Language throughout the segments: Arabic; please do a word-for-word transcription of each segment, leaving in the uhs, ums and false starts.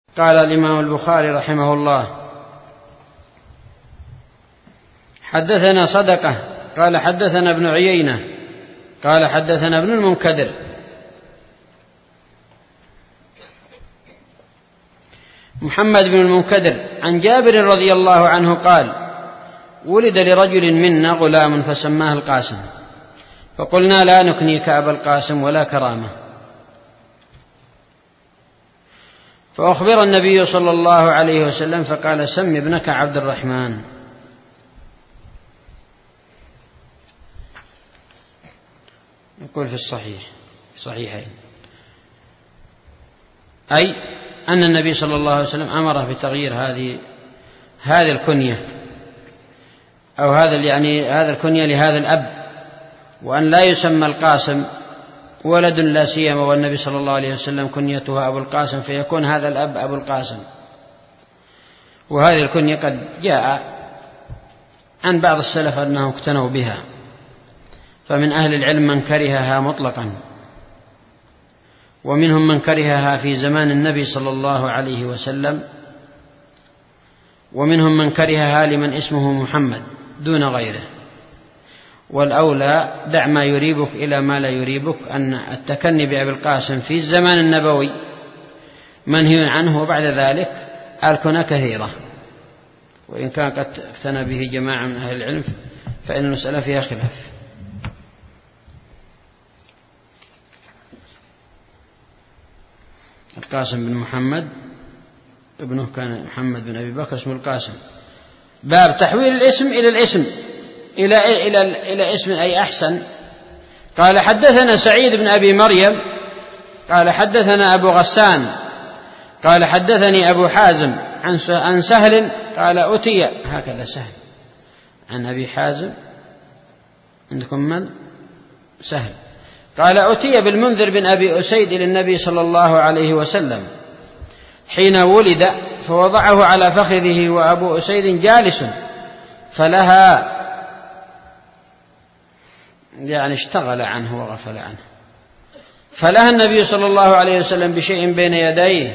قال الإمام البخاري رحمه الله: حدثنا صدقة قال حدثنا ابن عيينة قال حدثنا ابن المنكدر محمد بن المنكدر عن جابر رضي الله عنه قال: ولد لرجل منا غلام فسماه القاسم، فقلنا: لا نكنيك أبا القاسم ولا كرامة. فأخبر النبي صلى الله عليه وسلم فقال: سم ابنك عبد الرحمن. يقول في الصحيح صحيحين، أي أن النبي صلى الله عليه وسلم أمره بتغيير هذه هذه الكنية أو هذا يعني هذا الكنية لهذا الأب، وأن لا يسمى القاسم ولد لا سيما والنبي صلى الله عليه وسلم كنيته أبو القاسم، فيكون هذا الأب أبو القاسم. وهذه الكنية قد جاء عن بعض السلف أنهم اقتنوا بها، فمن أهل العلم من كرهها مطلقا، ومنهم من كرهها في زمان النبي صلى الله عليه وسلم، ومنهم من كرهها لمن اسمه محمد دون غيره. والأولى دع ما يريبك إلى ما لا يريبك، أن التكني بأبي القاسم في الزمان النبوي منهي عنه، وبعد ذلك الكنى كثيرة، وإن كان قد اقتنى به جماعة من أهل العلم فإن المسألة فيها خلاف. القاسم بن محمد ابنه كان محمد بن أبي بكر اسمه القاسم. باب تحويل الاسم إلى الاسم إلى إلى إلى اسم أي أحسن. قال: حدثنا سعيد بن أبي مريم قال حدثنا أبو غسان قال حدثني أبو حازم عن سهل قال: أتي هكذا سهل عن أبي حازم، عندكم من سهل قال: أتي بالمنذر بن أبي أسيد إلى النبي صلى الله عليه وسلم حين ولد، فوضعه على فخذه وأبو أسيد جالس، فلها يعني اشتغل عنه وغفل عنه، فلها النبي صلى الله عليه وسلم بشيء بين يديه،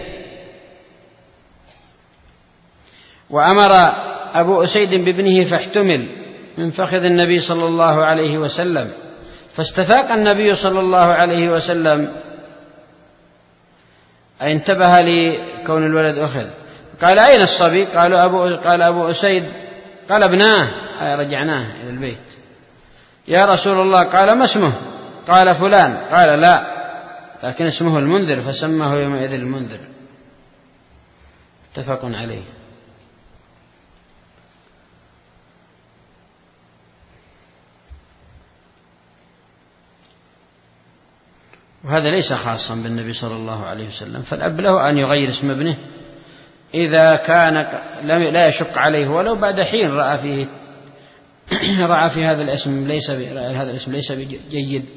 وأمر أبو أسيد بابنه فاحتمل من فخذ النبي صلى الله عليه وسلم، فاستفاق النبي صلى الله عليه وسلم أي انتبه لكون الولد أخذ، قال: أين الصبي؟ قال أبو, قال أبو أسيد قال: ابناه، أي رجعناه إلى البيت. يا رسول الله، قال: ما اسمه؟ قال: فلان. قال: لا، لكن اسمه المنذر، فسماه يومئذ المنذر. اتفق عليه. وهذا ليس خاصا بالنبي صلى الله عليه وسلم، فالأب له أن يغير اسم ابنه إذا كان لا يشق عليه، ولو بعد حين رأى فيه رأى في هذا الاسم ليس هذا الاسم ليس جيد،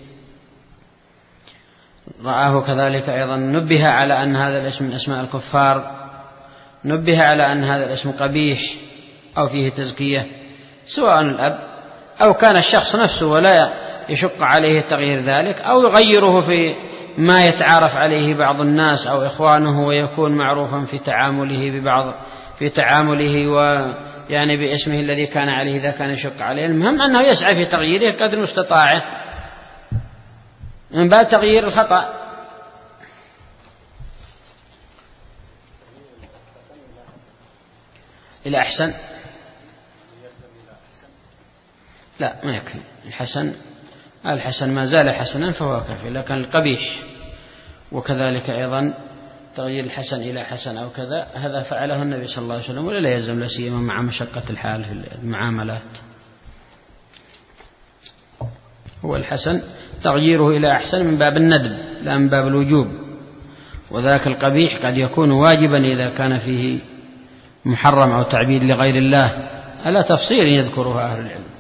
رآه كذلك أيضا نبه على أن هذا الاسم من أسماء الكفار، نبه على أن هذا الاسم قبيح أو فيه تزكية، سواء الأب أو كان الشخص نفسه ولا يشق عليه تغيير ذلك، أو يغيره في ما يتعارف عليه بعض الناس أو إخوانه ويكون معروفا في تعامله ببعض في تعامله ويعني باسمه الذي كان عليه إذا كان يشق عليه. المهم أنه يسعى في تغييره قدر مستطاعه من باب تغيير الخطأ. إلى أحسن لا ما يكفي، الحسن الحسن ما زال حسنا فهو كافي، لكن القبيح وكذلك أيضا تغيير الحسن إلى حسن أو كذا هذا فعله النبي صلى الله عليه وسلم، ولا لا يلزم لا سيما مع مشقة الحال في المعاملات. هو الحسن تغييره إلى أحسن من باب الندب لا من باب الوجوب، وذاك القبيح قد يكون واجبا إذا كان فيه محرم أو تعبيد لغير الله على تفصيل يذكرها أهل العلم.